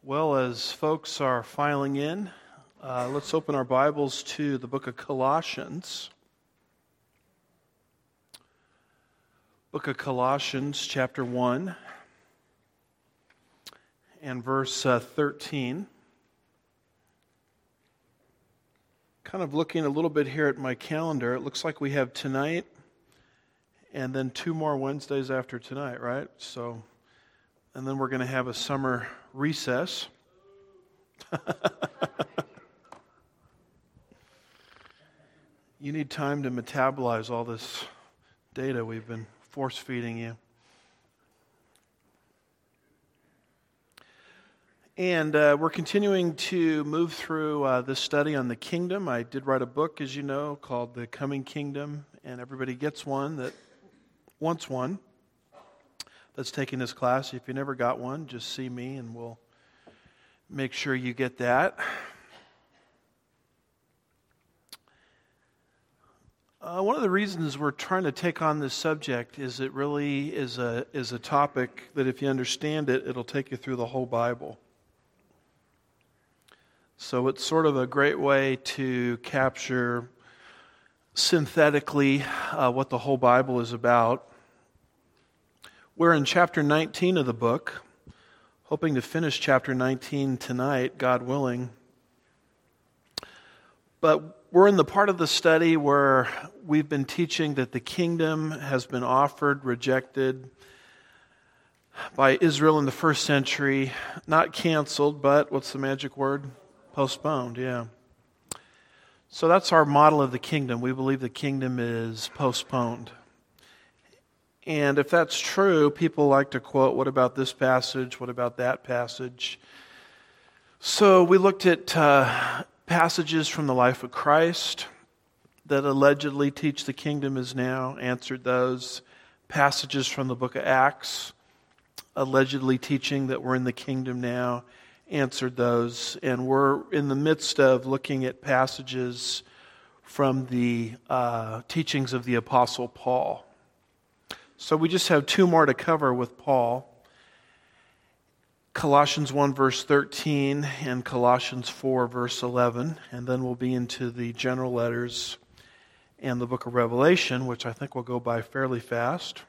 Well, as folks are filing in, let's open our Bibles to the book of Colossians. Book of Colossians, chapter 1, and verse 13. Kind of looking a little bit here at my calendar, it looks like we have tonight and then 2 more Wednesdays after tonight, right? And then we're going to have a summer recess. You need time to metabolize all this data we've been force-feeding you. And we're continuing to move through this study on the kingdom. I did write a book, as you know, called The Coming Kingdom, and everybody gets one that wants one that's taking this class. If you never got one, just see me and we'll make sure you get that. One of the reasons we're trying to take on this subject is it really is a topic that if you understand it, it'll take you through the whole Bible. So it's sort of a great way to capture synthetically what the whole Bible is about. We're in chapter 19 of the book, hoping to finish chapter 19 tonight, God willing. But we're in the part of the study where we've been teaching that the kingdom has been offered, rejected by Israel in the first century, not canceled, but what's the magic word? Postponed, yeah. So that's our model of the kingdom. We believe the kingdom is postponed. And if that's true, people like to quote, what about this passage? What about that passage? So we looked at passages from the life of Christ that allegedly teach the kingdom is now, answered those. Passages from the book of Acts, allegedly teaching that we're in the kingdom now, answered those. And we're in the midst of looking at passages from the teachings of the Apostle Paul. So we just have 2 more to cover with Paul. Colossians 1 verse 13 and Colossians 4 verse 11. And then we'll be into the general letters and the book of Revelation, which I think will go by fairly fast.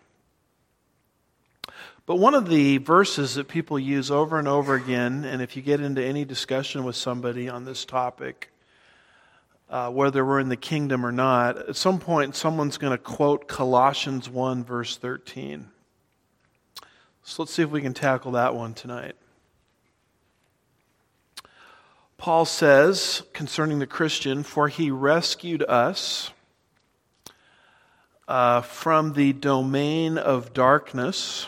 But one of the verses that people use over and over again, and if you get into any discussion with somebody on this topic, whether we're in the kingdom or not, at some point someone's going to quote Colossians 1 verse 13. So let's see if we can tackle that one tonight. Paul says concerning the Christian, "For he rescued us from the domain of darkness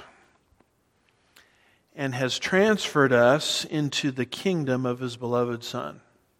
and has transferred us into the kingdom of his beloved Son."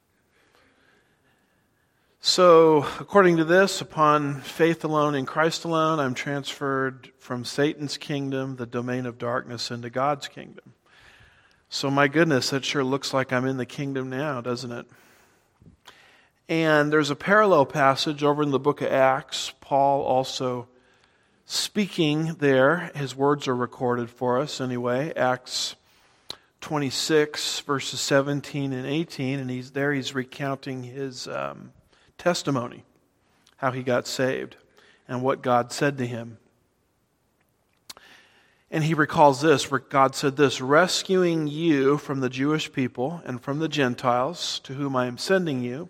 So, according to this, upon faith alone in Christ alone, I'm transferred from Satan's kingdom, the domain of darkness, into God's kingdom. So, my goodness, that sure looks like I'm in the kingdom now, doesn't it? And there's a parallel passage over in the book of Acts. Paul also speaking there. His words are recorded for us anyway. Acts 26, verses 17 and 18. And he's recounting his testimony, how he got saved, and what God said to him. And he recalls this, where God said this, "Rescuing you from the Jewish people and from the Gentiles, to whom I am sending you,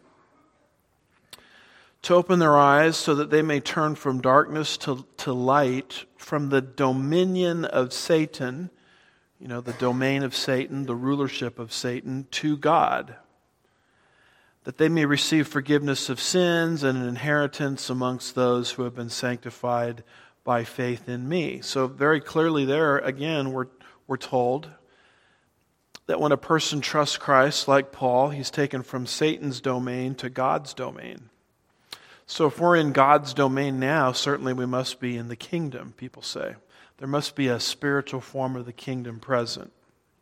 to open their eyes so that they may turn from darkness to light, from the dominion of Satan," the domain of Satan, the rulership of Satan, "to God, that they may receive forgiveness of sins and an inheritance amongst those who have been sanctified by faith in me." So very clearly there, again, we're told that when a person trusts Christ, like Paul, he's taken from Satan's domain to God's domain. So if we're in God's domain now, certainly we must be in the kingdom, people say. There must be a spiritual form of the kingdom present.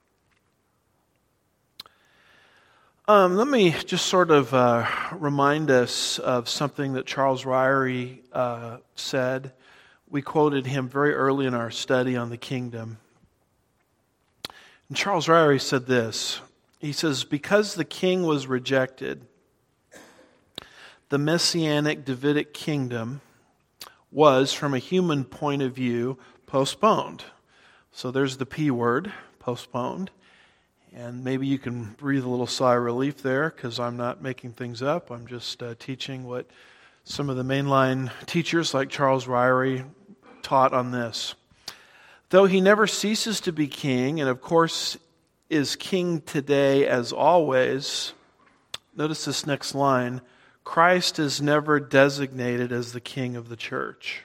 Let me just sort of remind us of something that Charles Ryrie said. We quoted him very early in our study on the kingdom. And Charles Ryrie said this, He says, because the king was rejected, the Messianic Davidic kingdom was, from a human point of view, postponed. So there's the P word, postponed. And maybe you can breathe a little sigh of relief there, because I'm not making things up. I'm just teaching what some of the mainline teachers like Charles Ryrie taught on this. Though he never ceases to be king, and of course is king today as always, notice this next line, Christ is never designated as the king of the church.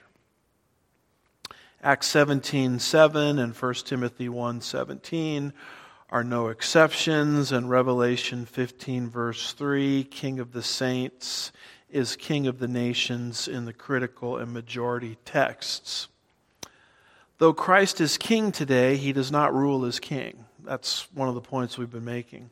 Acts 17:7 and 1 Timothy 1:17 are no exceptions, and Revelation 15 verse 3, king of the saints is king of the nations in the critical and majority texts. Though Christ is king today, he does not rule as king. That's one of the points we've been making.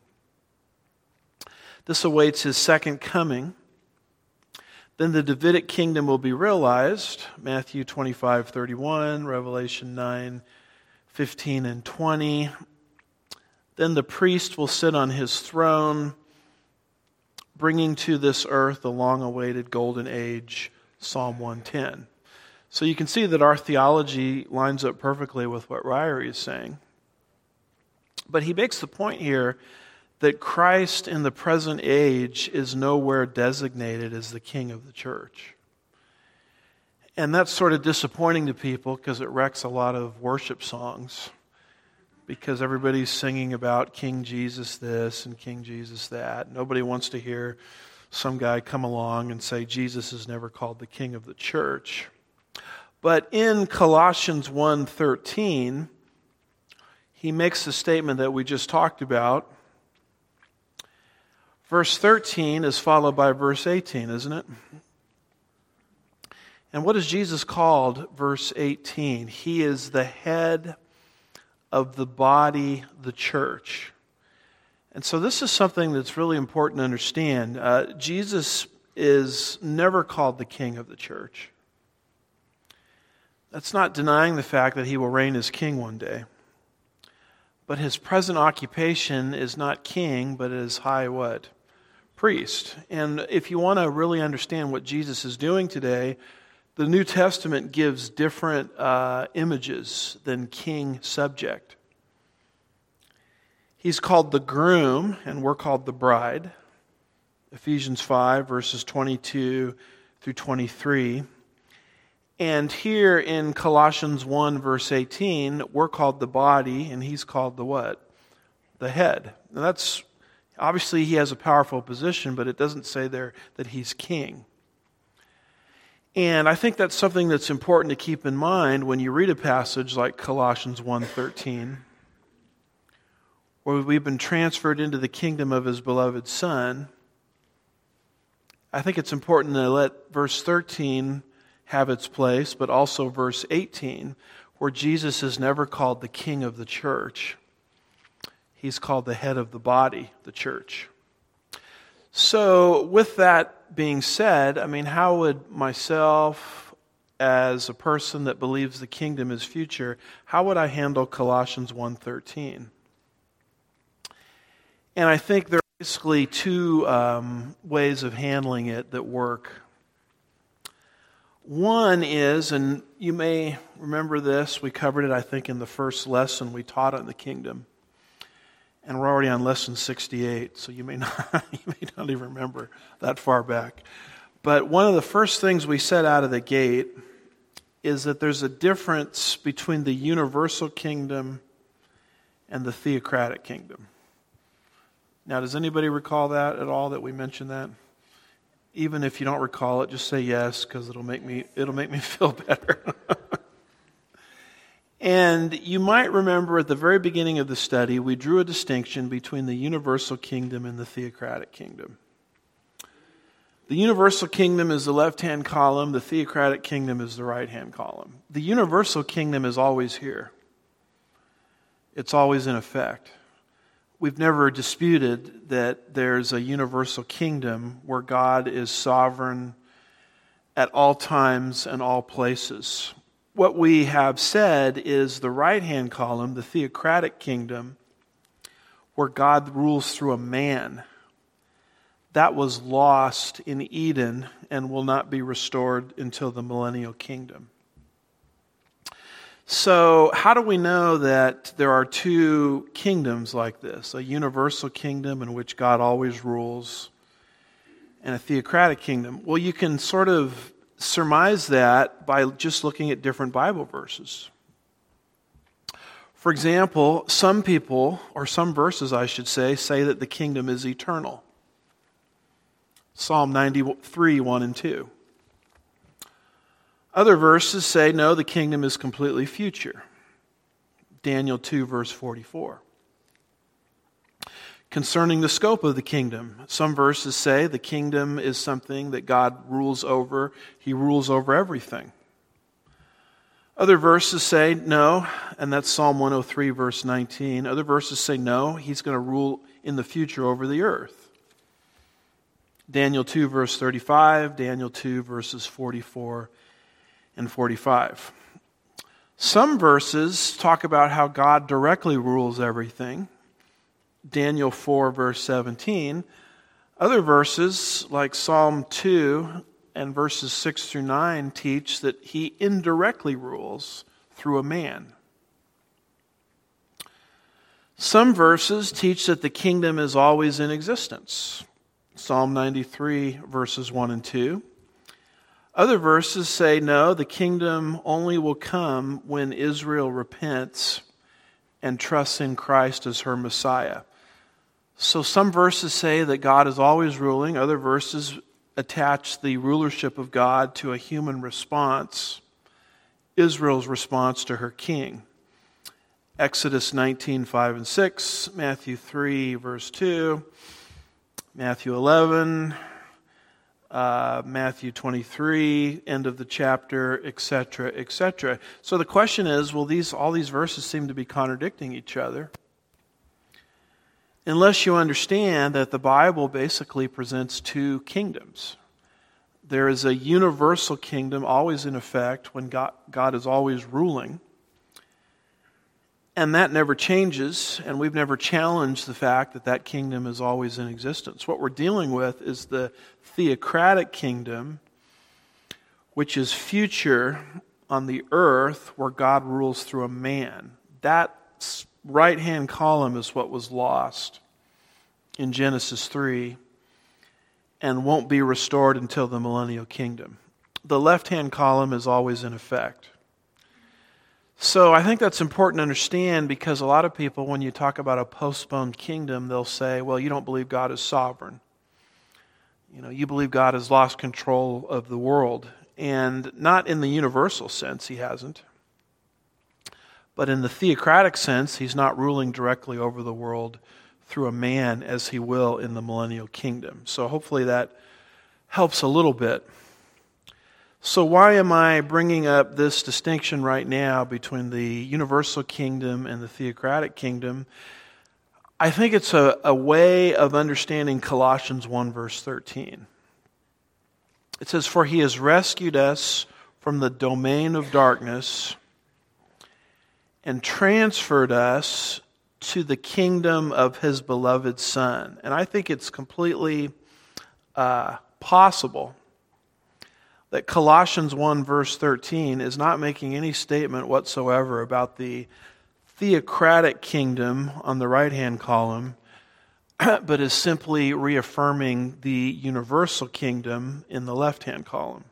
This awaits his second coming. Then the Davidic kingdom will be realized, Matthew 25:31, Revelation 9:15 and 20. Then the priest will sit on his throne, bringing to this earth the long-awaited golden age, Psalm 110. So you can see that our theology lines up perfectly with what Ryrie is saying. But he makes the point here that Christ in the present age is nowhere designated as the king of the church. And that's sort of disappointing to people because it wrecks a lot of worship songs, because everybody's singing about King Jesus this and King Jesus that. Nobody wants to hear some guy come along and say Jesus is never called the king of the church. But in Colossians 1:13, he makes the statement that we just talked about. Verse 13 is followed by verse 18, isn't it? And what is Jesus called? Verse 18. He is the head of the body, the church. And so this is something that's really important to understand. Jesus is never called the king of the church. That's not denying the fact that he will reign as king one day. But his present occupation is not king, but is high what? Priest. And if you want to really understand what Jesus is doing today, the New Testament gives different images than king subject. He's called the groom, and we're called the bride. Ephesians 5, verses 22 through 23. And here in Colossians 1, verse 18, we're called the body, and he's called the what? The head. Now that's, obviously he has a powerful position, but it doesn't say there that he's king. And I think that's something that's important to keep in mind when you read a passage like Colossians 1:13, where we've been transferred into the kingdom of his beloved Son. I think it's important to let verse 13 have its place, but also verse 18, where Jesus is never called the king of the church. He's called the head of the body, the church. So with that being said, how would myself, as a person that believes the kingdom is future, how would I handle Colossians 1:13? And I think there are basically two ways of handling it that work. One is, and you may remember this, we covered it, I think, in the first lesson we taught on the kingdom. And we're already on lesson 68, so you may not even remember that far back. But one of the first things we said out of the gate is that there's a difference between the universal kingdom and the theocratic kingdom. Now, does anybody recall that at all, that we mentioned that? Even if you don't recall it, just say yes, because it'll make me feel better. And you might remember at the very beginning of the study, we drew a distinction between the universal kingdom and the theocratic kingdom. The universal kingdom is the left-hand column, the theocratic kingdom is the right-hand column. The universal kingdom is always here. It's always in effect. We've never disputed that there's a universal kingdom where God is sovereign at all times and all places. What we have said is the right-hand column, the theocratic kingdom, where God rules through a man. That was lost in Eden and will not be restored until the millennial kingdom. So, how do we know that there are two kingdoms like this? A universal kingdom in which God always rules, and a theocratic kingdom. Well, you can sort of surmise that by just looking at different Bible verses. For example, some people, or some verses I should say that the kingdom is eternal. Psalm 93, 1 and 2. Other verses say, no, the kingdom is completely future. Daniel 2, verse 44. Concerning the scope of the kingdom, some verses say the kingdom is something that God rules over. He rules over everything. Other verses say no, and that's Psalm 103, verse 19. Other verses say no, he's going to rule in the future over the earth. Daniel 2, verse 35, Daniel 2, verses 44 and 45. Some verses talk about how God directly rules everything. Daniel 4, verse 17. Other verses, like Psalm 2 and verses 6 through 9, teach that he indirectly rules through a man. Some verses teach that the kingdom is always in existence. Psalm 93, verses 1 and 2. Other verses say, no, the kingdom only will come when Israel repents and trusts in Christ as her Messiah. So some verses say that God is always ruling. Other verses attach the rulership of God to a human response, Israel's response to her king. Exodus 19, 5 and 6, Matthew 3, verse 2, Matthew 11, Matthew 23, end of the chapter, etc., etc. So the question is, well, all these verses seem to be contradicting each other. Unless you understand that the Bible basically presents two kingdoms. There is a universal kingdom always in effect when God is always ruling. And that never changes, and we've never challenged the fact that that kingdom is always in existence. What we're dealing with is the theocratic kingdom, which is future on the earth where God rules through a man. That right-hand column is what was lost in Genesis 3 and won't be restored until the millennial kingdom. The left-hand column is always in effect. So I think that's important to understand because a lot of people, when you talk about a postponed kingdom, they'll say, well, you don't believe God is sovereign. You believe God has lost control of the world. And not in the universal sense, he hasn't. But in the theocratic sense, he's not ruling directly over the world through a man as he will in the millennial kingdom. So hopefully that helps a little bit. So why am I bringing up this distinction right now between the universal kingdom and the theocratic kingdom? I think it's a way of understanding Colossians 1 verse 13. It says, for he has rescued us from the domain of darkness and transferred us to the kingdom of his beloved Son. And I think it's completely possible that Colossians 1 verse 13 is not making any statement whatsoever about the theocratic kingdom on the right-hand column, but is simply reaffirming the universal kingdom in the left-hand column.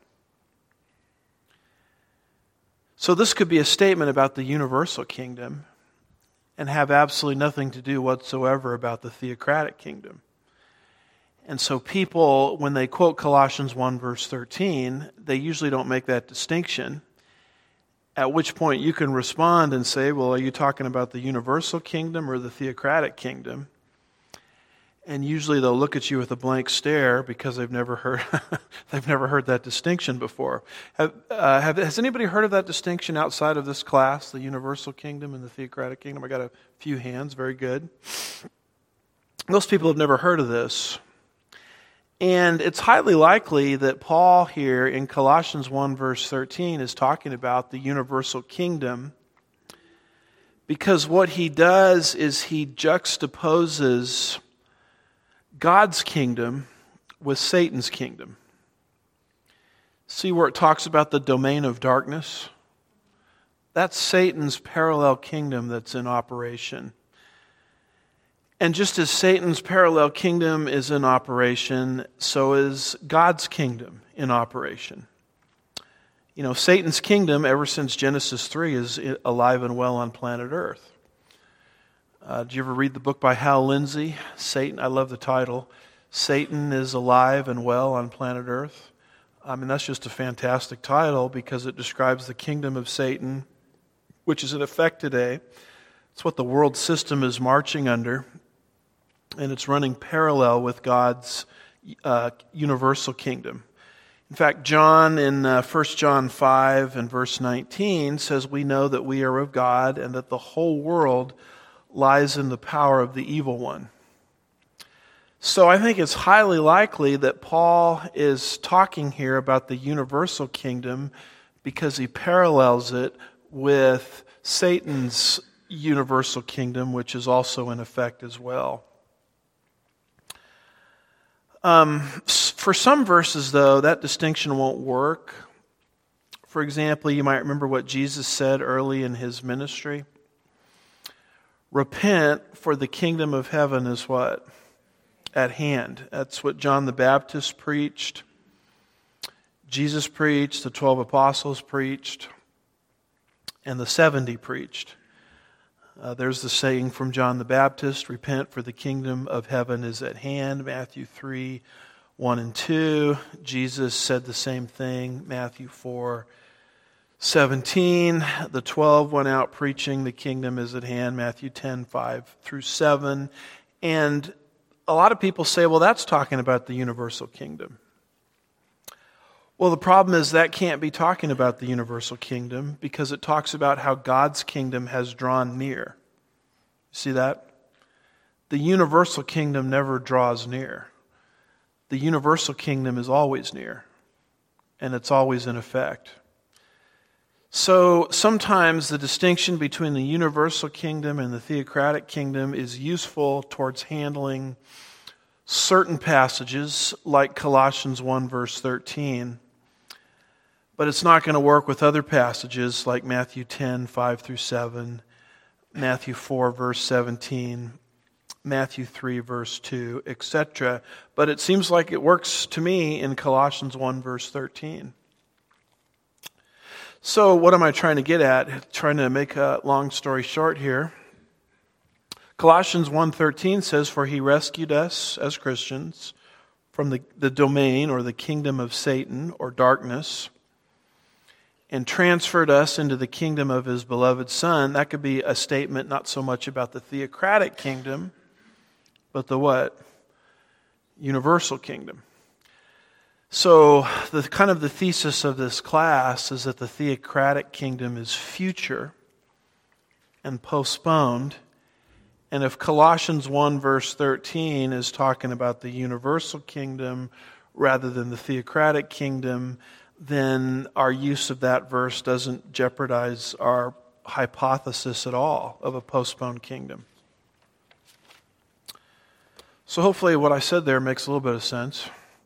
So this could be a statement about the universal kingdom and have absolutely nothing to do whatsoever about the theocratic kingdom. And so people, when they quote Colossians 1 verse 13, they usually don't make that distinction, at which point you can respond and say, well, are you talking about the universal kingdom or the theocratic kingdom? And usually they'll look at you with a blank stare because they've never heard that distinction before. Has anybody heard of that distinction outside of this class, the universal kingdom and the theocratic kingdom? I got a few hands, very good. Most people have never heard of this. And it's highly likely that Paul here in Colossians 1 verse 13 is talking about the universal kingdom Because what he does is he juxtaposes God's kingdom with Satan's kingdom. See where it talks about the domain of darkness? That's Satan's parallel kingdom that's in operation. And just as Satan's parallel kingdom is in operation, so is God's kingdom in operation. You know, Satan's kingdom, ever since Genesis 3, is alive and well on planet Earth. Did you ever read the book by Hal Lindsey? Satan, I love the title. Satan is alive and well on planet Earth. I mean, that's just a fantastic title because it describes the kingdom of Satan, which is in effect today. It's what the world system is marching under, and it's running parallel with God's universal kingdom. In fact, John in 1 John 5 and verse 19 says, "We know that we are of God and that the whole world lies in the power of the evil one." So I think it's highly likely that Paul is talking here about the universal kingdom because he parallels it with Satan's universal kingdom, which is also in effect as well. For some verses, though, that distinction won't work. For example, you might remember what Jesus said early in his ministry. Repent, for the kingdom of heaven is what? At hand. That's what John the Baptist preached. Jesus preached, the 12 apostles preached, and the 70 preached. There's the saying from John the Baptist, repent for the kingdom of heaven is at hand, Matthew 3, 1 and 2. Jesus said the same thing, Matthew 4, 17. The 12 went out preaching the kingdom is at hand, Matthew 10, 5 through 7. And a lot of people say, well, that's talking about the universal kingdom. Well, the problem is that can't be talking about the universal kingdom because it talks about how God's kingdom has drawn near. See that? The universal kingdom never draws near. The universal kingdom is always near, and it's always in effect. So sometimes the distinction between the universal kingdom and the theocratic kingdom is useful towards handling certain passages like Colossians 1 verse 13. But it's not going to work with other passages like Matthew 10, 5 through 7, Matthew 4, verse 17, Matthew 3, verse 2, etc. But it seems like it works to me in Colossians 1, verse 13. So what am I trying to get at? Trying to make a long story short here. Colossians 1:13 says, "For he rescued us as Christians from the domain or the kingdom of Satan or darkness, and transferred us into the kingdom of his beloved Son." That could be a statement not so much about the theocratic kingdom, but the what? Universal kingdom. So the thesis of this class is that the theocratic kingdom is future and postponed. And if Colossians 1 verse 13 is talking about the universal kingdom rather than the theocratic kingdom, then our use of that verse doesn't jeopardize our hypothesis at all of a postponed kingdom. So hopefully what I said there makes a little bit of sense.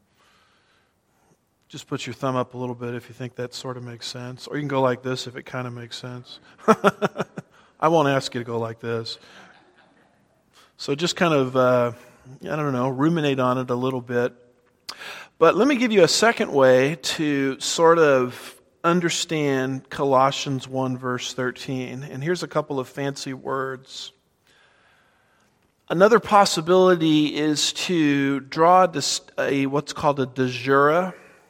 Just put your thumb up a little bit if you think that sort of makes sense. Or you can go like this if it kind of makes sense. I won't ask you to go like this. So just kind of, ruminate on it a little bit. But let me give you a second way to sort of understand Colossians 1 verse 13. And here's a couple of fancy words. Another possibility is to draw what's called a de jure,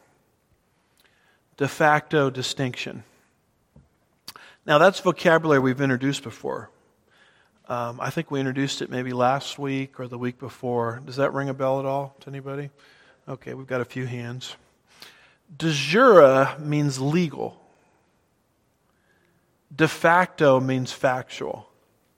de facto distinction. Now that's vocabulary we've introduced before. I think we introduced it maybe last week or the week before. Does that ring a bell at all to anybody? Okay, we've got a few hands. De jure means legal. De facto means factual.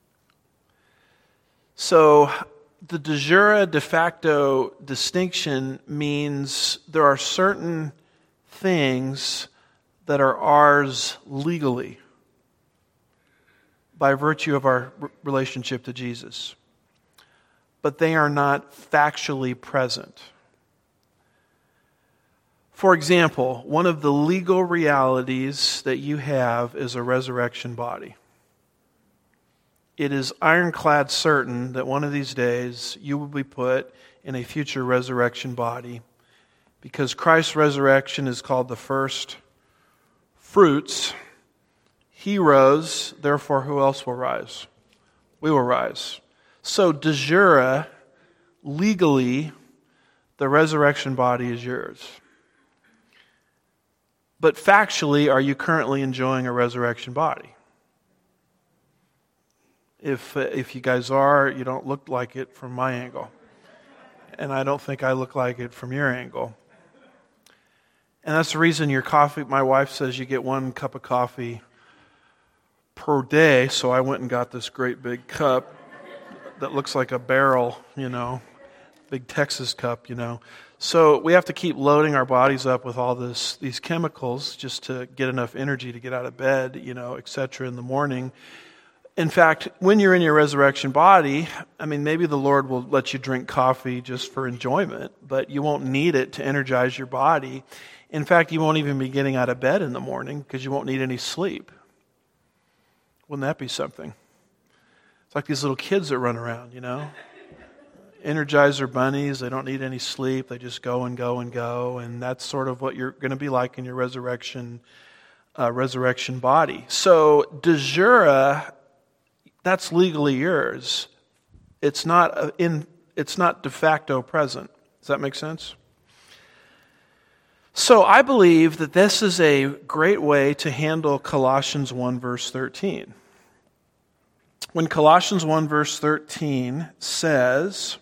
So the de jure, de facto distinction means there are certain things that are ours legally. by virtue of our relationship to Jesus. But they are not factually present. For example, one of the legal realities that you have is a resurrection body. It is ironclad certain that one of these days you will be put in a future resurrection body, because Christ's resurrection is called the first fruits. He rose, therefore who else will rise? We will rise. So de jure, legally, the resurrection body is yours. But factually, are you currently enjoying a resurrection body? If you guys are, you don't look like it from my angle. And I don't think I look like it from your angle. And that's the reason your coffee, my wife says you get 1 cup of coffee per day, so I went and got this great big cup that looks like a barrel, big Texas cup, So we have to keep loading our bodies up with all these chemicals just to get enough energy to get out of bed, etc. in the morning. In fact, when you're in your resurrection body, maybe the Lord will let you drink coffee just for enjoyment, but you won't need it to energize your body. In fact, you won't even be getting out of bed in the morning because you won't need any sleep. Wouldn't that be something? It's like these little kids that run around, Energizer bunnies, they don't need any sleep. They just go and go and go. And that's sort of what you're going to be like in your resurrection body. So, de jure, that's legally yours. It's not de facto present. Does that make sense? So I believe that this is a great way to handle Colossians 1 verse 13. When Colossians 1 verse 13 says,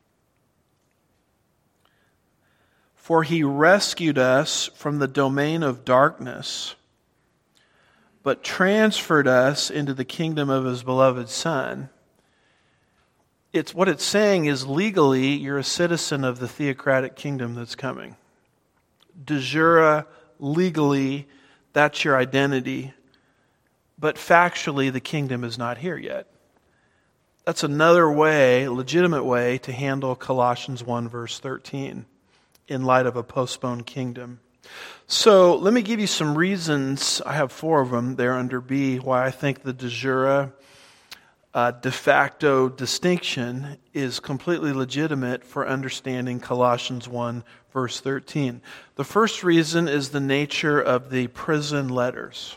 "For he rescued us from the domain of darkness, but transferred us into the kingdom of his beloved Son." What it's saying is legally you're a citizen of the theocratic kingdom that's coming. De jure, legally, that's your identity. But factually, the kingdom is not here yet. That's another way, legitimate way, to handle Colossians 1 verse 13 in light of a postponed kingdom. So let me give you some reasons. I have 4 of them there under B, why I think the de jure, de facto distinction is completely legitimate for understanding Colossians 1 verse 13. The first reason is the nature of the prison letters.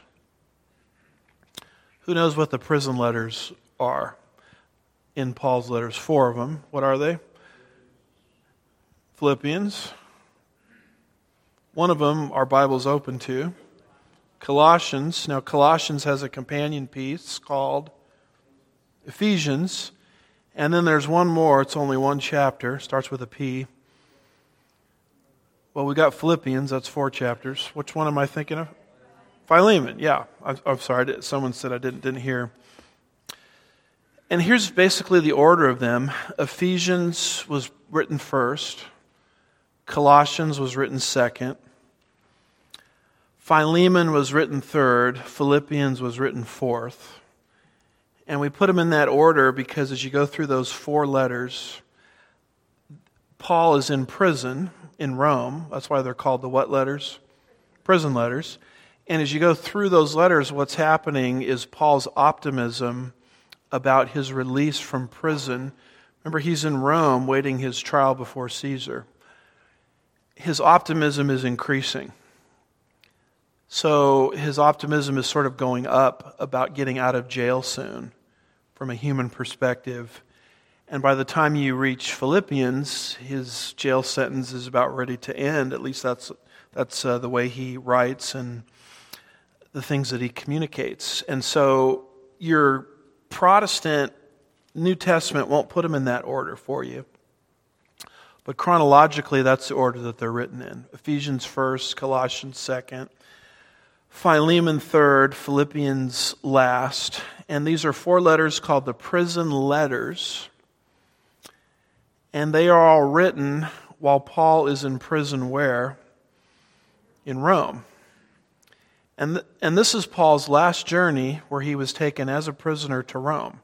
Who knows what the prison letters are in Paul's letters? 4 of them. What are they? Philippians. One of them our Bible's open to. Colossians. Now Colossians has a companion piece called Ephesians. And then there's one more. It's only 1 chapter. Starts with a P. Well, we got Philippians. That's 4 chapters. Which one am I thinking of? Philemon, yeah. I'm sorry. Someone said I didn't hear. And here's basically the order of them. Ephesians was written first. Colossians was written second. Philemon was written third. Philippians was written fourth. And we put them in that order because as you go through those 4 letters, Paul is in prison in Rome. That's why they're called the what letters? Prison letters. And as you go through those letters, what's happening is Paul's optimism about his release from prison. Remember, he's in Rome waiting his trial before Caesar. His optimism is increasing. So his optimism is sort of going up about getting out of jail soon from a human perspective. And by the time you reach Philippians, his jail sentence is about ready to end. At least that's the way he writes and the things that he communicates. And so your Protestant New Testament won't put them in that order for you. But chronologically, that's the order that they're written in. Ephesians first, Colossians second, Philemon third, Philippians last. And these are 4 letters called the prison letters. And they are all written while Paul is in prison where? In Rome. And this is Paul's last journey where he was taken as a prisoner to Rome.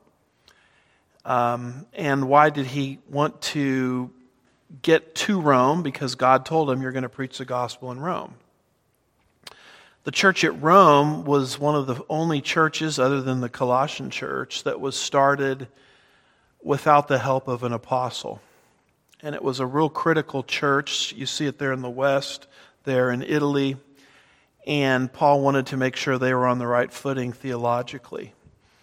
And why did he want to get to Rome? Because God told him, you're going to preach the gospel in Rome. The church at Rome was one of the only churches, other than the Colossian church, that was started without the help of an apostle. And it was a real critical church. You see it there in the West, there in Italy. And Paul wanted to make sure they were on the right footing theologically.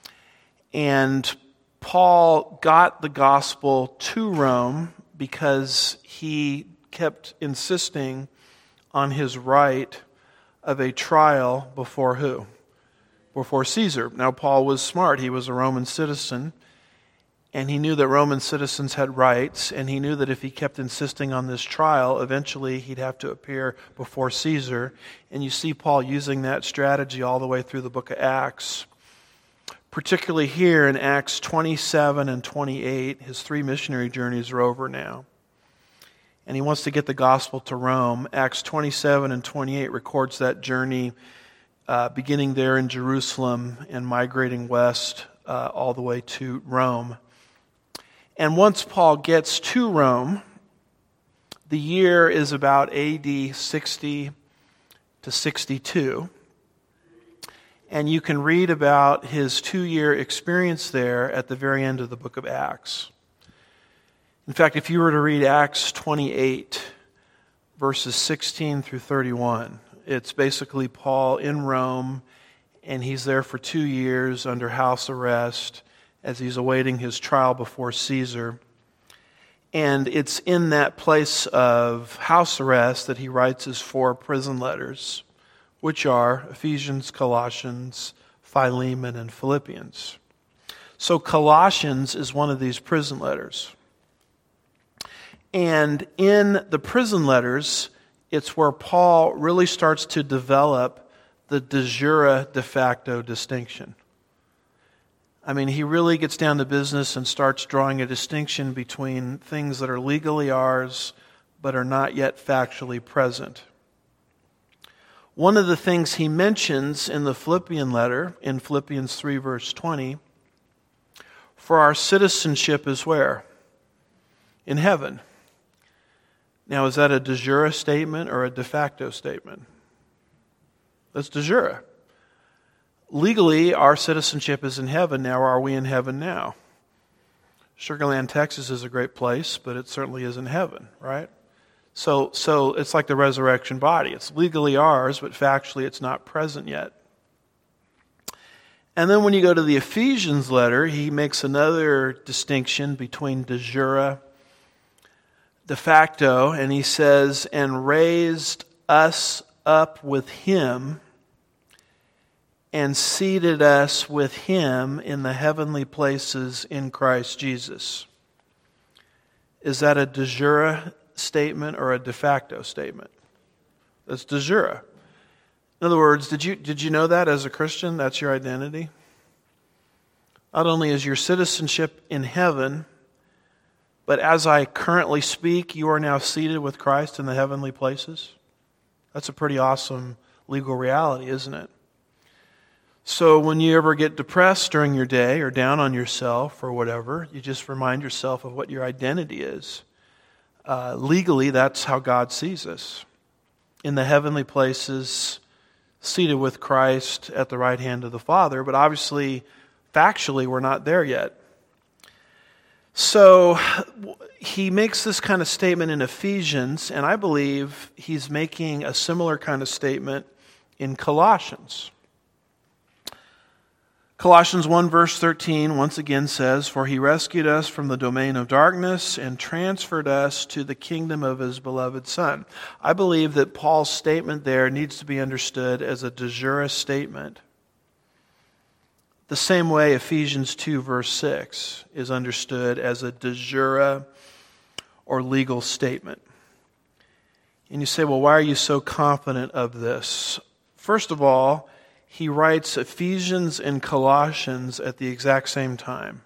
And Paul got the gospel to Rome because he kept insisting on his right of a trial before who? Before Caesar. Now, Paul was smart. He was a Roman citizen, and he knew that Roman citizens had rights, and he knew that if he kept insisting on this trial, eventually he'd have to appear before Caesar. And you see Paul using that strategy all the way through the book of Acts. Particularly here in Acts 27 and 28, his 3 missionary journeys are over now. And he wants to get the gospel to Rome. Acts 27 and 28 records that journey beginning there in Jerusalem and migrating west all the way to Rome. And once Paul gets to Rome, the year is about AD 60 to 62. And you can read about his 2-year experience there at the very end of the book of Acts. In fact, if you were to read Acts 28, verses 16 through 31, it's basically Paul in Rome, and he's there for 2 years under house arrest as he's awaiting his trial before Caesar. And it's in that place of house arrest that he writes his 4 prison letters, which are Ephesians, Colossians, Philemon, and Philippians. So Colossians is one of these prison letters. And in the prison letters, it's where Paul really starts to develop the de jure de facto distinction. I mean, he really gets down to business and starts drawing a distinction between things that are legally ours but are not yet factually present. One of the things he mentions in the Philippian letter, in Philippians 3 verse 20, for our citizenship is where? In heaven. Now, is that a de jure statement or a de facto statement? That's de jure. Legally, our citizenship is in heaven. Now, are we in heaven now? Sugar Land, Texas is a great place, but it certainly isn't heaven, right? So it's like the resurrection body. It's legally ours, but factually it's not present yet. And then when you go to the Ephesians letter, he makes another distinction between de jure, de facto, and he says, and raised us up with him and seated us with him in the heavenly places in Christ Jesus. Is that a de jure statement or a de facto statement? That's de jure. In other words, did you know that as a Christian, that's your identity? Not only is your citizenship in heaven, but as I currently speak, you are now seated with Christ in the heavenly places. That's a pretty awesome legal reality, isn't it? So when you ever get depressed during your day or down on yourself or whatever, you just remind yourself of what your identity is. Legally, that's how God sees us. In the heavenly places, seated with Christ at the right hand of the Father. But obviously, factually, we're not there yet. So he makes this kind of statement in Ephesians, and I believe he's making a similar kind of statement in Colossians. Colossians 1 verse 13 once again says, for he rescued us from the domain of darkness and transferred us to the kingdom of his beloved Son. I believe that Paul's statement there needs to be understood as a de jure statement. The same way Ephesians 2 verse 6 is understood as a de jure or legal statement. And you say, well, why are you so confident of this? First of all, he writes Ephesians and Colossians at the exact same time,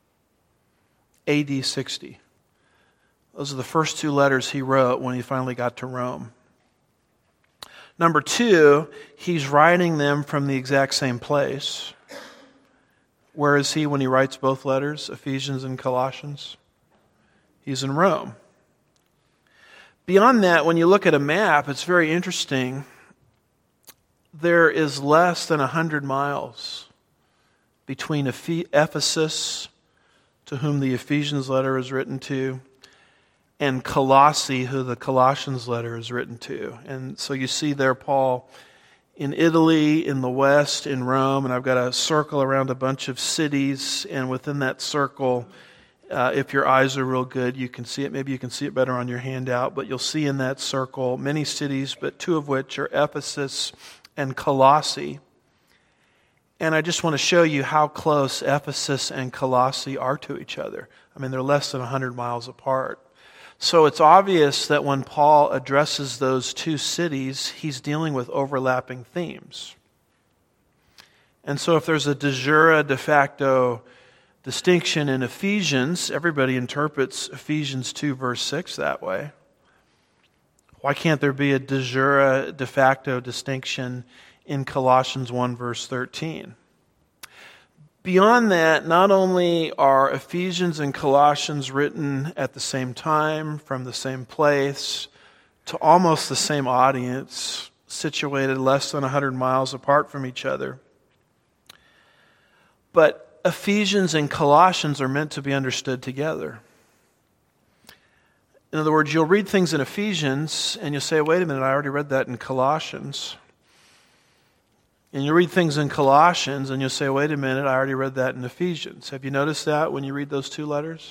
AD 60. Those are the first 2 letters he wrote when he finally got to Rome. Number two, he's writing them from the exact same place. Where is he when he writes both letters, Ephesians and Colossians? He's in Rome. Beyond that, when you look at a map, it's very interesting. There is less than 100 miles between Ephesus, to whom the Ephesians letter is written to, and Colossae, who the Colossians letter is written to. And so you see there Paul in Italy, in the west, in Rome, and I've got a circle around a bunch of cities, and within that circle, if your eyes are real good, you can see it. Maybe you can see it better on your handout, but you'll see in that circle many cities, but two of which are Ephesus and Colossae. And I just want to show you how close Ephesus and Colossae are to each other. I mean, they're less than 100 miles apart. So it's obvious that when Paul addresses those two cities, he's dealing with overlapping themes. And so if there's a de jure, de facto distinction in Ephesians, everybody interprets Ephesians 2 verse 6 that way. Why can't there be a de jure, de facto distinction in Colossians 1 verse 13? Beyond that, not only are Ephesians and Colossians written at the same time, from the same place, to almost the same audience, situated less than 100 miles apart from each other, but Ephesians and Colossians are meant to be understood together. In other words, you'll read things in Ephesians and you'll say, wait a minute, I already read that in Colossians. And you read things in Colossians and you'll say, wait a minute, I already read that in Ephesians. Have you noticed that when you read those two letters?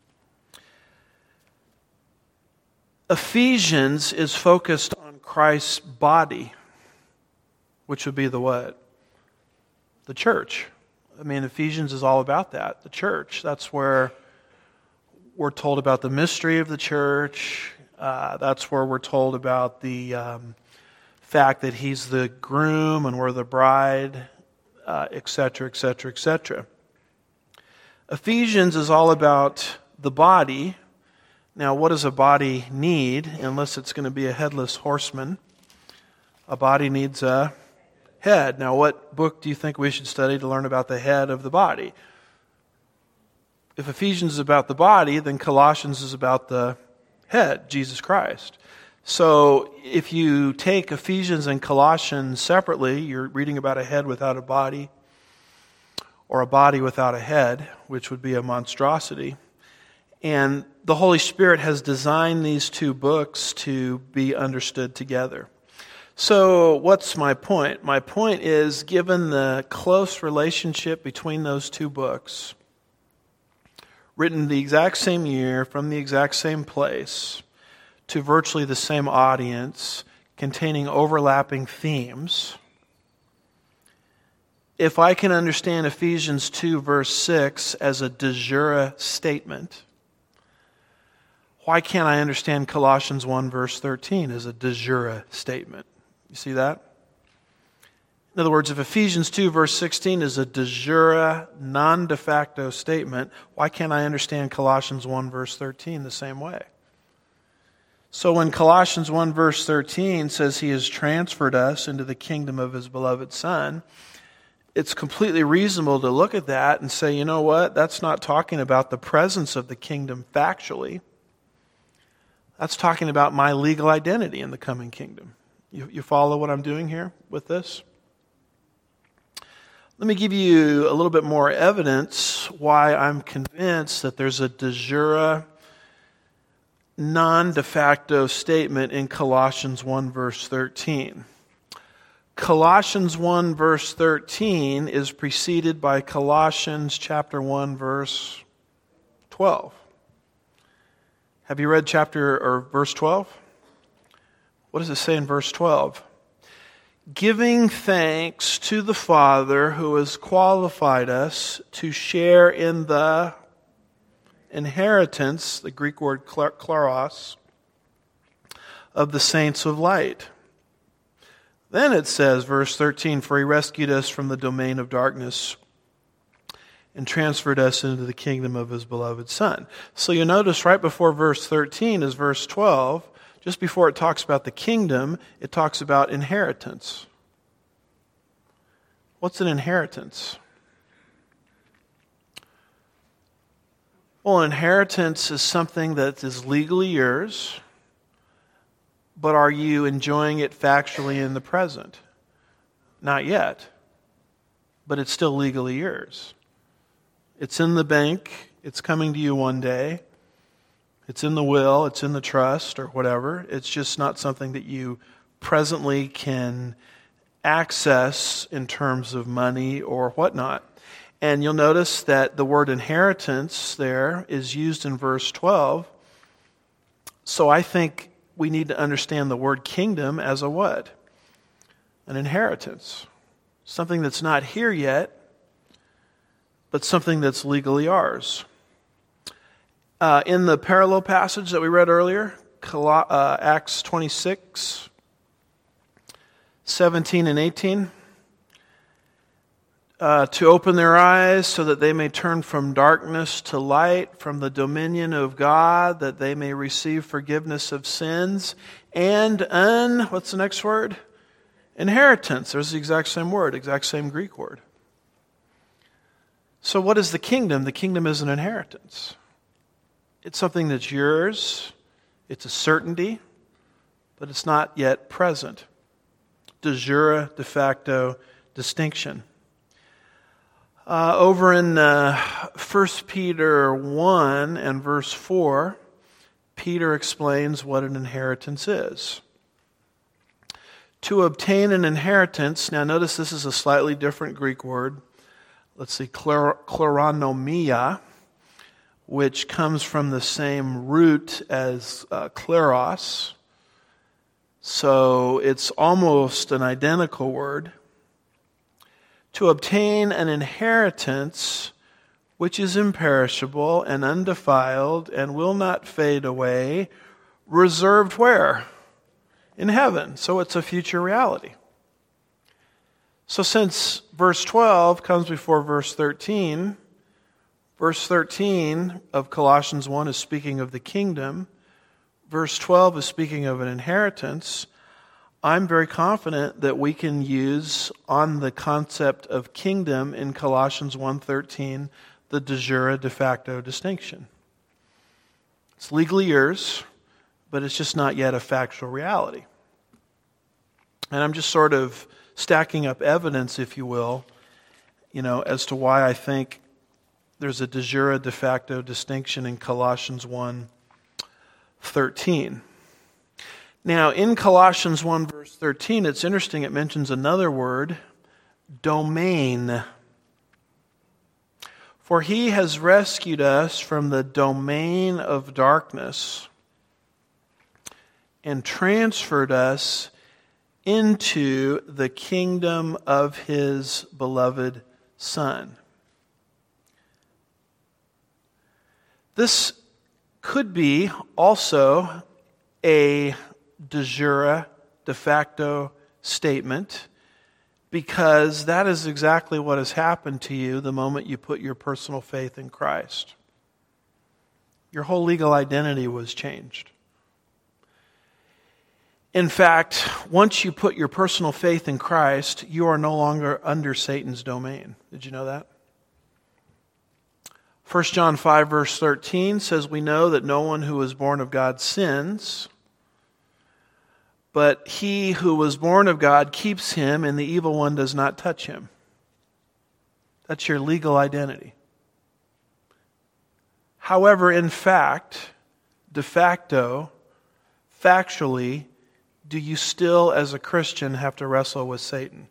Ephesians is focused on Christ's body, which would be the what? The church. I mean, Ephesians is all about that, the church. That's where we're told about the mystery of the church. That's where we're told about the fact that he's the groom and we're the bride, etc., etc., etc. Ephesians is all about the body. Now, what does a body need? Unless it's going to be a headless horseman, a body needs a head. Now, what book do you think we should study to learn about the head of the body? If Ephesians is about the body, then Colossians is about the head, Jesus Christ. So if you take Ephesians and Colossians separately, you're reading about a head without a body, or a body without a head, which would be a monstrosity. And the Holy Spirit has designed these two books to be understood together. So what's my point? My point is, given the close relationship between those two books, written the exact same year, from the exact same place, to virtually the same audience, containing overlapping themes, if I can understand Ephesians 2 verse 6 as a de jure statement, why can't I understand Colossians 1 verse 13 as a de jure statement? You see that? In other words, if Ephesians 2 verse 16 is a de jure, non-de facto statement, why can't I understand Colossians 1 verse 13 the same way? So when Colossians 1 verse 13 says he has transferred us into the kingdom of his beloved Son, it's completely reasonable to look at that and say, you know what, that's not talking about the presence of the kingdom factually. That's talking about my legal identity in the coming kingdom. You follow what I'm doing here with this? Let me give you a little bit more evidence why I'm convinced that there's a de jure, non-de facto statement in Colossians 1 verse 13. Colossians 1 verse 13 is preceded by Colossians chapter 1 verse 12. Have you read chapter or verse 12? What does it say in verse 12? Giving thanks to the Father who has qualified us to share in the inheritance, the Greek word kleros, of the saints of light. Then it says, verse 13, for he rescued us from the domain of darkness and transferred us into the kingdom of his beloved Son. So you notice right before verse 13 is verse 12. just before it talks about the kingdom, it talks about inheritance. What's an inheritance? Well, an inheritance is something that is legally yours, but are you enjoying it factually in the present? Not yet, but it's still legally yours. It's in the bank, it's coming to you one day, it's in the will, it's in the trust, or whatever. It's just not something that you presently can access in terms of money or whatnot. And you'll notice that the word inheritance there is used in verse 12. So I think we need to understand the word kingdom as a what? An inheritance. Something that's not here yet, but something that's legally ours. In the parallel passage that we read earlier, Acts 26, 17 and 18, to open their eyes so that they may turn from darkness to light, from the dominion of God, that they may receive forgiveness of sins, and what's the next word? Inheritance. There's the exact same word, exact same Greek word. So what is the kingdom? The kingdom is an inheritance. It's something that's yours. It's a certainty, but it's not yet present. De jure, de facto distinction. Over in 1 Peter 1 and verse 4, Peter explains what an inheritance is. To obtain an inheritance, now notice this is a slightly different Greek word. Let's see, kleronomia, which comes from the same root as kleros. So it's almost an identical word. To obtain an inheritance which is imperishable and undefiled and will not fade away, reserved where? In heaven. So it's a future reality. So since verse 12 comes before verse 13 of Colossians 1 is speaking of the kingdom, verse 12 is speaking of an inheritance, I'm very confident that we can use on the concept of kingdom in Colossians 1:13 the de jure, de facto distinction. It's legally yours, but it's just not yet a factual reality. And I'm just sort of stacking up evidence, if you will, as to why I think there's a de jure, de facto distinction in Colossians 1:13. Now, in Colossians 1 verse 13, it's interesting, it mentions another word, domain. For he has rescued us from the domain of darkness and transferred us into the kingdom of his beloved Son. This could be also a de jure, de facto statement, because that is exactly what has happened to you the moment you put your personal faith in Christ. Your whole legal identity was changed. In fact, once you put your personal faith in Christ, you are no longer under Satan's domain. Did you know that? 1 John 5 verse 13 says, we know that no one who is born of God sins, but he who was born of God keeps him, and the evil one does not touch him. That's your legal identity. However, in fact, de facto, factually, do you still, as a Christian, have to wrestle with Satan?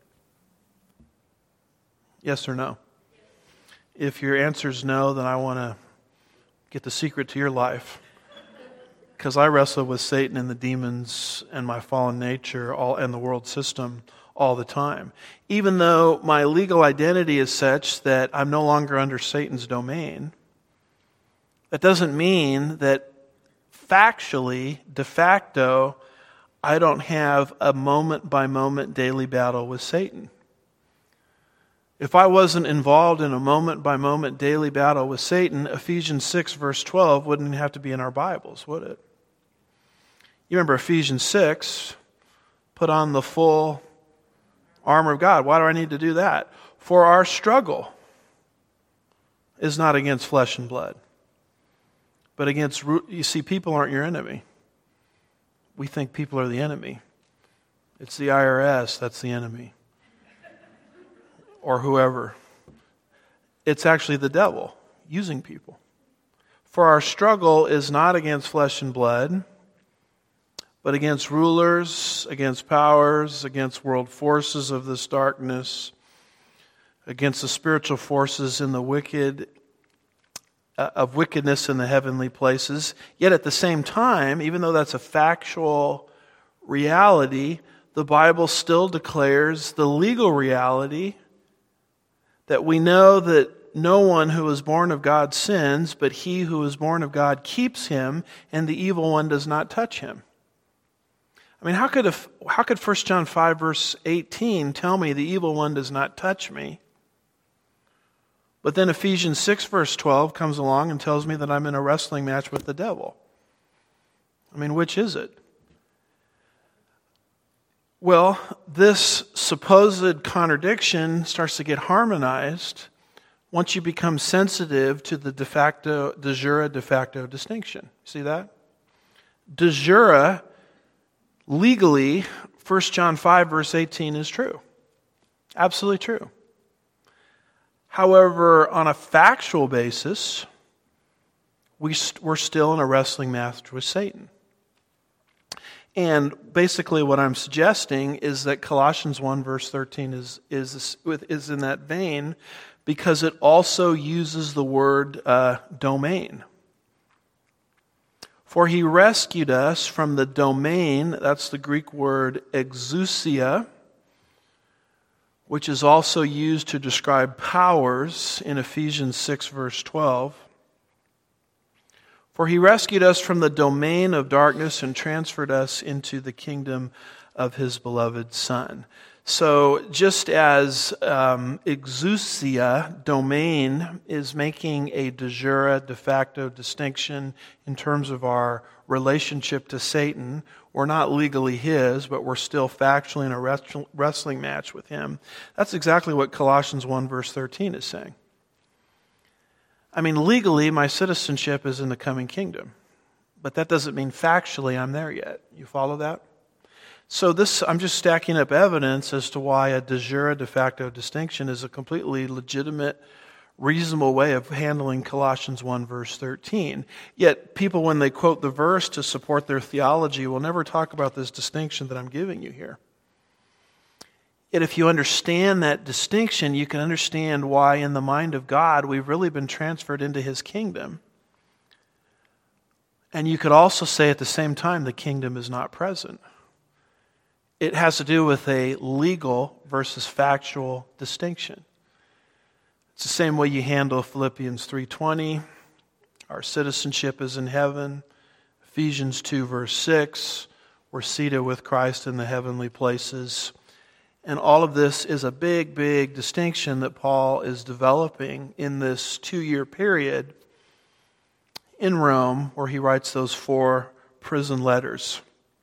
Yes or no? If your answer is no, then I want to get the secret to your life. Because I wrestle with Satan and the demons and my fallen nature and the world system all the time. Even though my legal identity is such that I'm no longer under Satan's domain, that doesn't mean that factually, de facto, I don't have a moment-by-moment daily battle with Satan. If I wasn't involved in a moment-by-moment daily battle with Satan, Ephesians 6 verse 12 wouldn't have to be in our Bibles, would it? You remember Ephesians 6, put on the full armor of God. Why do I need to do that? For our struggle is not against flesh and blood, but against, you see, people aren't your enemy. We think people are the enemy. It's the IRS that's the enemy. Or whoever. It's actually the devil using people. For our struggle is not against flesh and blood, but against rulers, against powers, against world forces of this darkness, against the spiritual forces in the wickedness in the heavenly places. Yet at the same time, even though that's a factual reality, the Bible still declares the legal reality that we know that no one who is born of God sins, but he who is born of God keeps him, and the evil one does not touch him. I mean, how could 1 John 5 verse 18 tell me the evil one does not touch me? But then Ephesians 6 verse 12 comes along and tells me that I'm in a wrestling match with the devil. I mean, which is it? Well, this supposed contradiction starts to get harmonized once you become sensitive to the de jure, de facto distinction. See that? De jure, legally, 1 John 5 verse 18 is true. Absolutely true. However, on a factual basis, we're still in a wrestling match with Satan. And basically what I'm suggesting is that Colossians 1 verse 13 is in that vein, because it also uses the word domain. For he rescued us from the domain, that's the Greek word exousia, which is also used to describe powers in Ephesians 6 verse 12. For he rescued us from the domain of darkness and transferred us into the kingdom of his beloved Son. So just as exousia, domain, is making a de jure, de facto distinction in terms of our relationship to Satan, we're not legally his, but we're still factually in a wrestling match with him. That's exactly what Colossians 1 verse 13 is saying. I mean, legally, my citizenship is in the coming kingdom. But that doesn't mean factually I'm there yet. You follow that? So I'm just stacking up evidence as to why a de jure, de facto distinction is a completely legitimate, reasonable way of handling Colossians 1 verse 13. Yet people, when they quote the verse to support their theology, will never talk about this distinction that I'm giving you here. Yet if you understand that distinction, you can understand why in the mind of God we've really been transferred into his kingdom. And you could also say at the same time the kingdom is not present. It has to do with a legal versus factual distinction. It's the same way you handle Philippians 3:20. Our citizenship is in heaven. Ephesians 2 verse 6. We're seated with Christ in the heavenly places. And all of this is a big, big distinction that Paul is developing in this 2-year period in Rome, where he writes those 4 prison letters.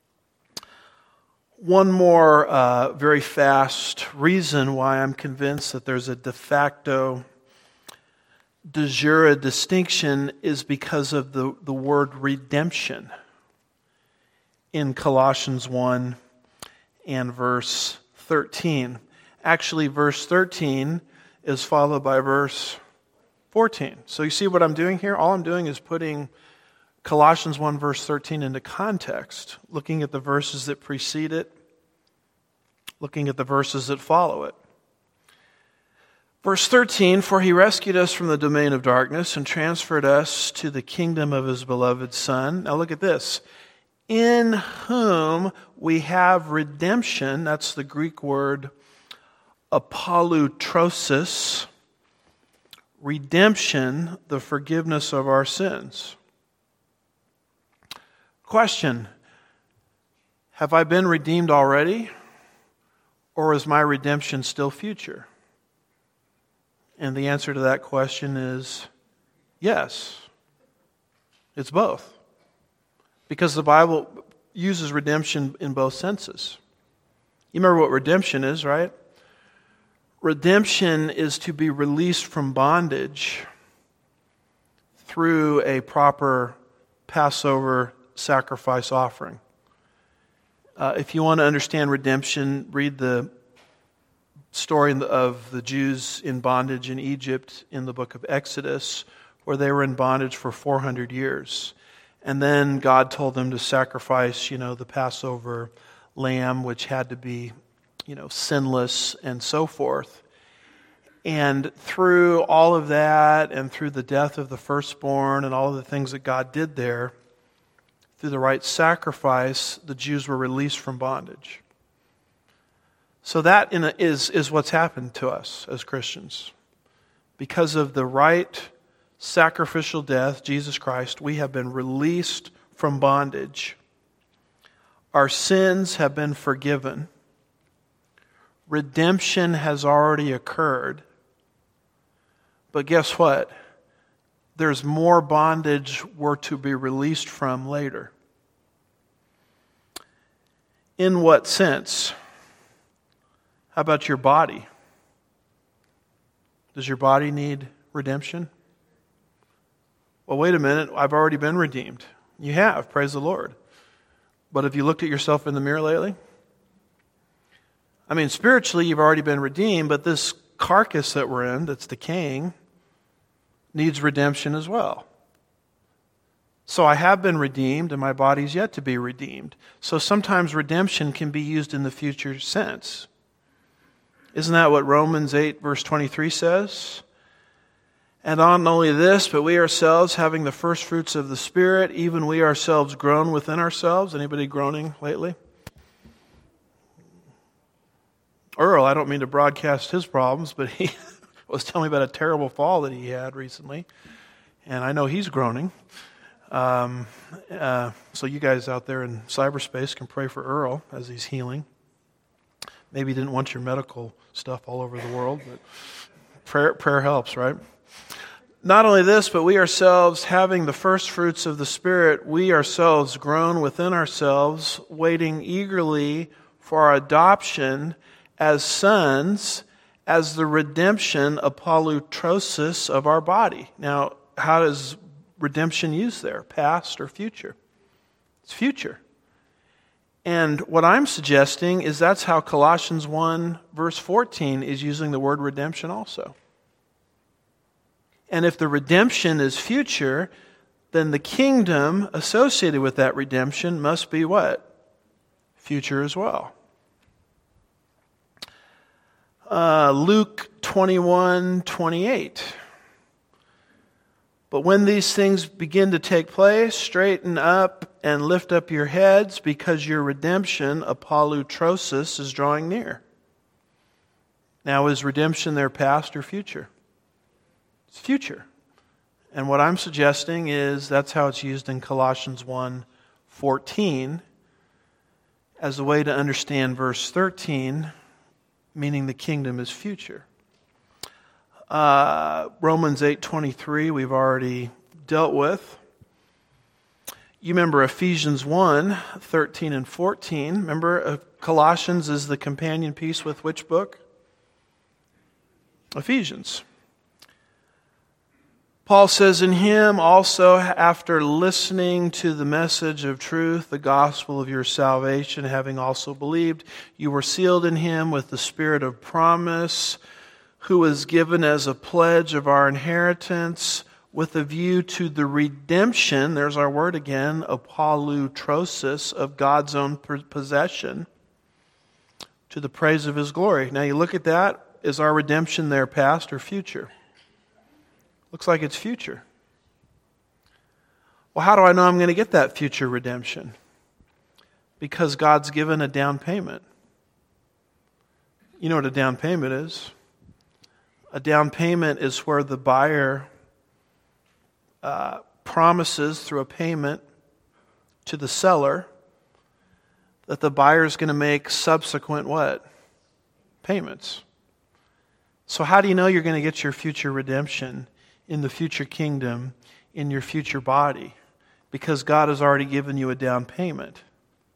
One more very fast reason why I'm convinced that there's a de facto, de jure distinction is because of the word redemption in Colossians 1 and verse 13. Actually, verse 13 is followed by verse 14. So you see what I'm doing here? All I'm doing is putting Colossians 1 verse 13 into context, looking at the verses that precede it, looking at the verses that follow it. Verse 13, for he rescued us from the domain of darkness and transferred us to the kingdom of his beloved Son. Now look at this. In whom we have redemption, that's the Greek word apolutrosis, redemption, the forgiveness of our sins. Question, have I been redeemed already, or is my redemption still future? And the answer to that question is yes. It's both. Because the Bible uses redemption in both senses. You remember what redemption is, right? Redemption is to be released from bondage through a proper Passover sacrifice offering. If you want to understand redemption, read the story of the Jews in bondage in Egypt in the book of Exodus, where they were in bondage for 400 years. And then God told them to sacrifice, the Passover lamb, which had to be, sinless and so forth. And through all of that and through the death of the firstborn and all of the things that God did there, through the right sacrifice, the Jews were released from bondage. So that is what's happened to us as Christians. Because of the right sacrificial death, Jesus Christ, we have been released from bondage. Our sins have been forgiven. Redemption has already occurred. But guess what? There's more bondage we're to be released from later. In what sense? How about your body? Does your body need redemption? Well, wait a minute. I've already been redeemed. You have, praise the Lord. But have you looked at yourself in the mirror lately? I mean, spiritually, you've already been redeemed, but this carcass that we're in, that's decaying, needs redemption as well. So I have been redeemed, and my body's yet to be redeemed. So sometimes redemption can be used in the future sense. Isn't that what Romans 8, verse 23 says? And not only this, but we ourselves, having the first fruits of the Spirit, even we ourselves groan within ourselves. Anybody groaning lately? Earl, I don't mean to broadcast his problems, but he was telling me about a terrible fall that he had recently. And I know he's groaning. So you guys out there in cyberspace can pray for Earl as he's healing. Maybe you didn't want your medical stuff all over the world, but prayer helps, right? Not only this, but we ourselves, having the first fruits of the Spirit, we ourselves groan within ourselves, waiting eagerly for our adoption as sons, as the redemption apolutrosis of our body. Now, how does redemption used there? Past or future? It's future. And what I'm suggesting is that's how Colossians 1 verse 14 is using the word redemption also. And if the redemption is future, then the kingdom associated with that redemption must be what? Future as well. Luke 21:28. But when these things begin to take place, straighten up and lift up your heads, because your redemption, apolutrosis, is drawing near. Now, is redemption there past or future? It's future. And what I'm suggesting is that's how it's used in Colossians 1:14 as a way to understand verse 13, meaning the kingdom is future. Romans 8:23 we've already dealt with. You remember Ephesians 1:13 and 14. Remember, Colossians is the companion piece with which book? Ephesians. Paul says, in him also, after listening to the message of truth, the gospel of your salvation, having also believed, you were sealed in him with the spirit of promise, who was given as a pledge of our inheritance, with a view to the redemption, there's our word again, apolutrosis, of God's own possession, to the praise of his glory. Now you look at that, is our redemption there past or future? Looks like it's future. Well, how do I know I'm going to get that future redemption? Because God's given a down payment. You know what a down payment is? A down payment is where the buyer promises through a payment to the seller that the buyer is going to make subsequent what? Payments. So how do you know you're going to get your future redemption in the future kingdom, in your future body? Because God has already given you a down payment.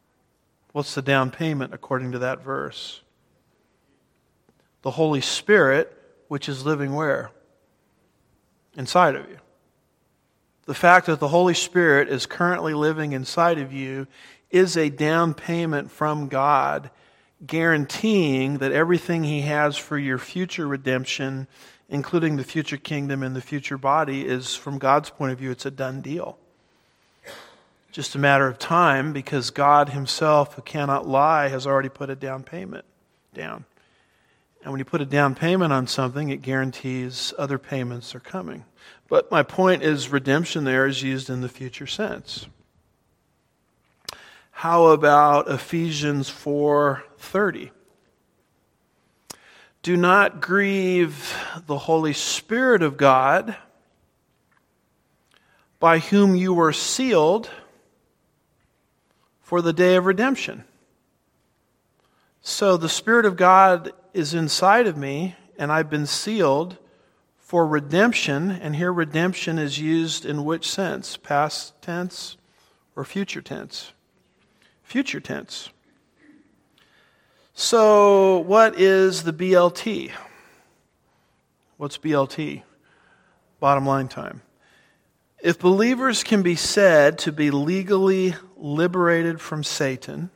What's the down payment according to that verse? The Holy Spirit, which is living where? Inside of you. The fact that the Holy Spirit is currently living inside of you is a down payment from God, guaranteeing that everything He has for your future redemption, including the future kingdom and the future body, is, from God's point of view, it's a done deal. Just a matter of time, because God Himself, who cannot lie, has already put a down payment down. And when you put a down payment on something, it guarantees other payments are coming. But my point is, redemption there is used in the future sense. How about Ephesians 4:30? Do not grieve the Holy Spirit of God, by whom you were sealed for the day of redemption. So the Spirit of God is inside of me, and I've been sealed for redemption. And here redemption is used in which sense? Past tense or future tense? Future tense. So what is the BLT? What's BLT? Bottom line time. If believers can be said to be legally liberated from Satan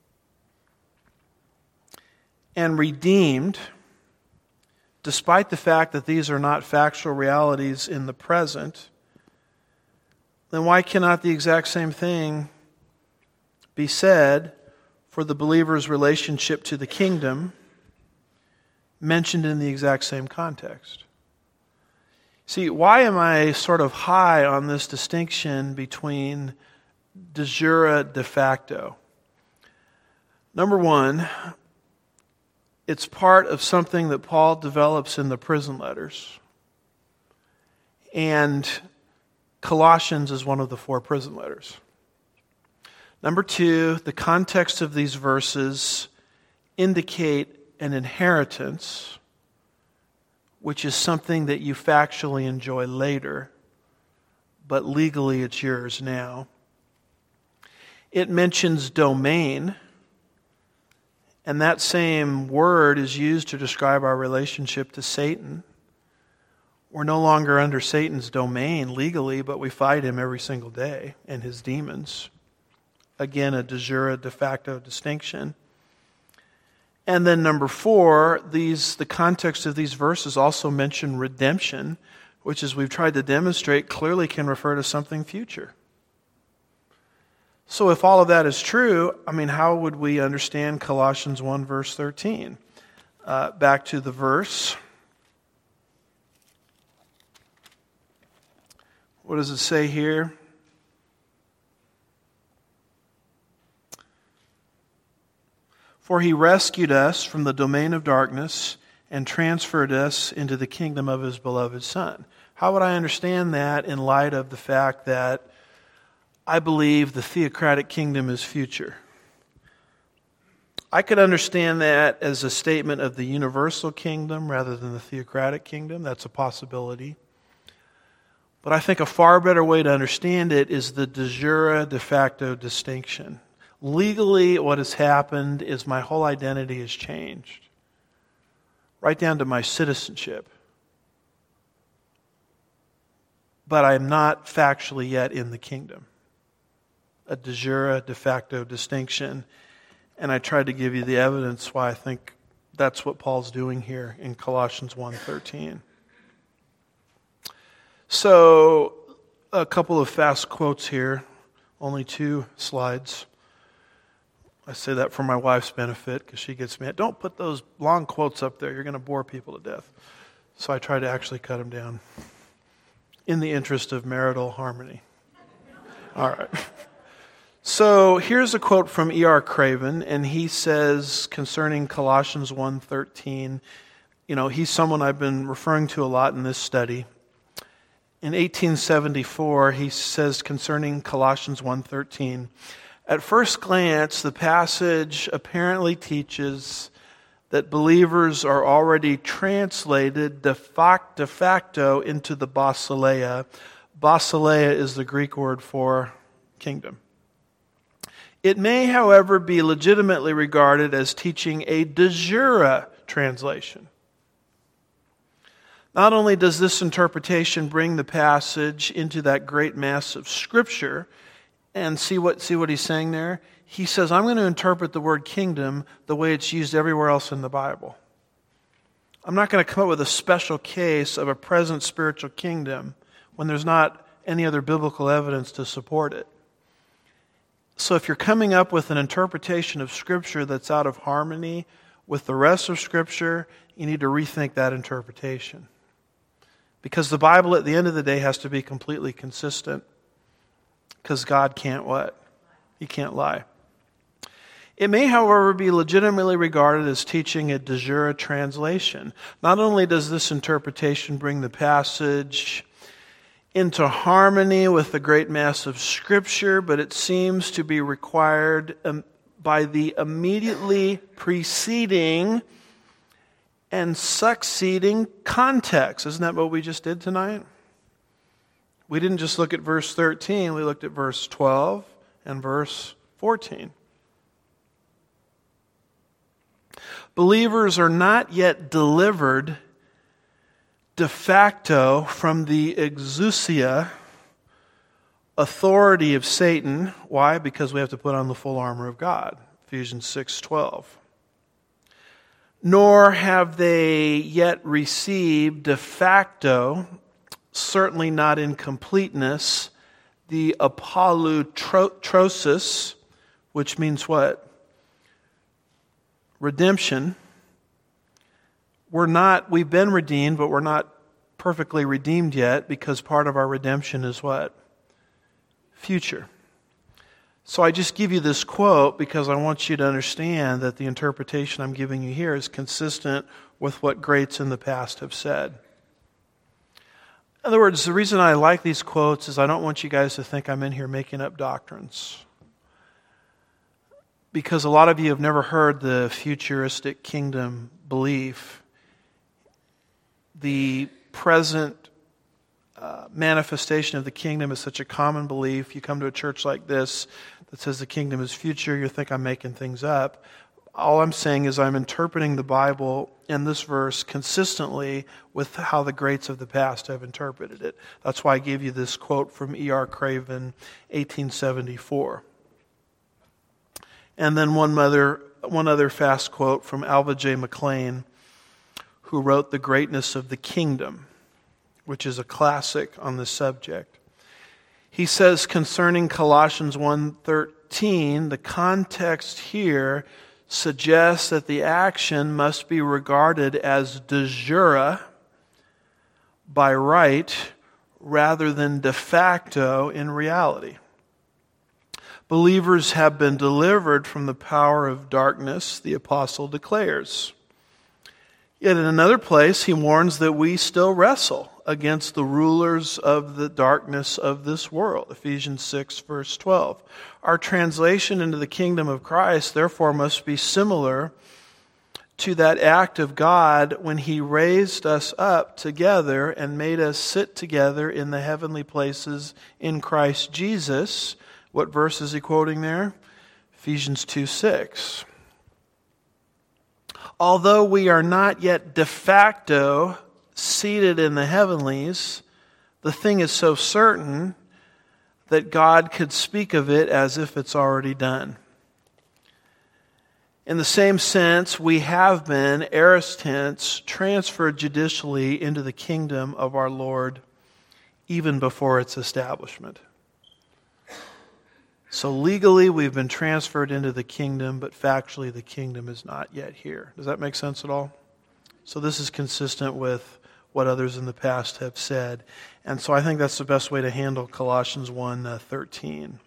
and redeemed, despite the fact that these are not factual realities in the present, then why cannot the exact same thing be said for the believer's relationship to the kingdom, mentioned in the exact same context? See, why am I sort of high on this distinction between de jure, de facto? Number one, it's part of something that Paul develops in the prison letters. And Colossians is one of the 4 prison letters. Number two, the context of these verses indicate an inheritance, which is something that you factually enjoy later, but legally it's yours now. It mentions domain, and that same word is used to describe our relationship to Satan. We're no longer under Satan's domain legally, but we fight him every single day and his demons. Again, a de jure, de facto distinction. And then number 4, the context of these verses also mention redemption, which, as we've tried to demonstrate, clearly can refer to something future. So if all of that is true, how would we understand Colossians 1 verse 13? Back to the verse. What does it say here? For He rescued us from the domain of darkness and transferred us into the kingdom of His beloved Son. How would I understand that in light of the fact that I believe the theocratic kingdom is future? I could understand that as a statement of the universal kingdom rather than the theocratic kingdom. That's a possibility. But I think a far better way to understand it is the de jure, de facto distinction. Legally, what has happened is my whole identity has changed, right down to my citizenship. But I am not factually yet in the kingdom. A de jure, de facto distinction. And I tried to give you the evidence why I think that's what Paul's doing here in Colossians 1:13. So, a couple of fast quotes here. Only 2 slides. I say that for my wife's benefit because she gets mad. Don't put those long quotes up there. You're going to bore people to death. So I try to actually cut them down in the interest of marital harmony. All right. So here's a quote from E.R. Craven, and he says concerning Colossians 1:13, he's someone I've been referring to a lot in this study. In 1874, he says concerning Colossians 1:13, at first glance, the passage apparently teaches that believers are already translated de facto into the basileia. Basileia is the Greek word for kingdom. It may, however, be legitimately regarded as teaching a de jure translation. Not only does this interpretation bring the passage into that great mass of Scripture, and see what he's saying there? He says, I'm going to interpret the word kingdom the way it's used everywhere else in the Bible. I'm not going to come up with a special case of a present spiritual kingdom when there's not any other biblical evidence to support it. So if you're coming up with an interpretation of Scripture that's out of harmony with the rest of Scripture, you need to rethink that interpretation. Because the Bible at the end of the day has to be completely consistent. Because God can't what? He can't lie. It may, however, be legitimately regarded as teaching a de jure translation. Not only does this interpretation bring the passage into harmony with the great mass of Scripture, but it seems to be required by the immediately preceding and succeeding context. Isn't that what we just did tonight? We didn't just look at verse 13, we looked at verse 12 and verse 14. Believers are not yet delivered de facto from the exousia, authority of Satan. Why? Because we have to put on the full armor of God. Ephesians 6:12. Nor have they yet received de facto, certainly not in completeness, the apolutrosis, which means what? Redemption. We've been redeemed, but we're not perfectly redeemed yet, because part of our redemption is what? Future. So I just give you this quote because I want you to understand that the interpretation I'm giving you here is consistent with what greats in the past have said. In other words, the reason I like these quotes is I don't want you guys to think I'm in here making up doctrines. Because a lot of you have never heard the futuristic kingdom belief. The present manifestation of the kingdom is such a common belief. You come to a church like this that says the kingdom is future, you think I'm making things up. All I'm saying is I'm interpreting the Bible in this verse consistently with how the greats of the past have interpreted it. That's why I gave you this quote from E.R. Craven, 1874. And then one other fast quote from Alva J. McLean, who wrote The Greatness of the Kingdom, which is a classic on this subject. He says concerning Colossians 1:13, the context here suggests that the action must be regarded as de jure, by right, rather than de facto in reality. Believers have been delivered from the power of darkness, the apostle declares. Yet in another place, he warns that we still wrestle against the rulers of the darkness of this world. Ephesians 6, verse 12. Our translation into the kingdom of Christ, therefore, must be similar to that act of God when He raised us up together and made us sit together in the heavenly places in Christ Jesus. What verse is he quoting there? Ephesians 2:6. Although we are not yet de facto seated in the heavenlies, the thing is so certain that God could speak of it as if it's already done. In the same sense, we have been, aorist tense, transferred judicially into the kingdom of our Lord even before its establishment. So legally, we've been transferred into the kingdom, but factually, the kingdom is not yet here. Does that make sense at all? So this is consistent with what others in the past have said. And so I think that's the best way to handle Colossians 1:13.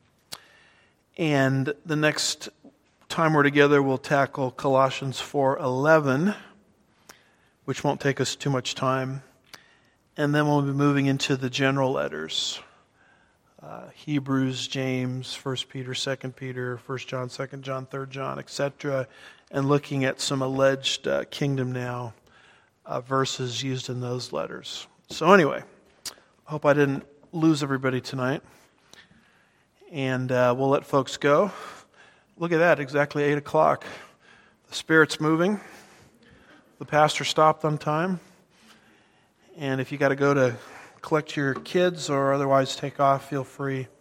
And the next time we're together, we'll tackle Colossians 4:11, which won't take us too much time. And then we'll be moving into the general letters. Hebrews, James, 1 Peter, 2 Peter, 1 John, 2 John, 3 John, etc. And looking at some alleged kingdom now verses used in those letters. So anyway, I hope I didn't lose everybody tonight. And we'll let folks go. Look at that, exactly 8 o'clock. The Spirit's moving. The pastor stopped on time. And if you got to go to collect your kids or otherwise take off, feel free.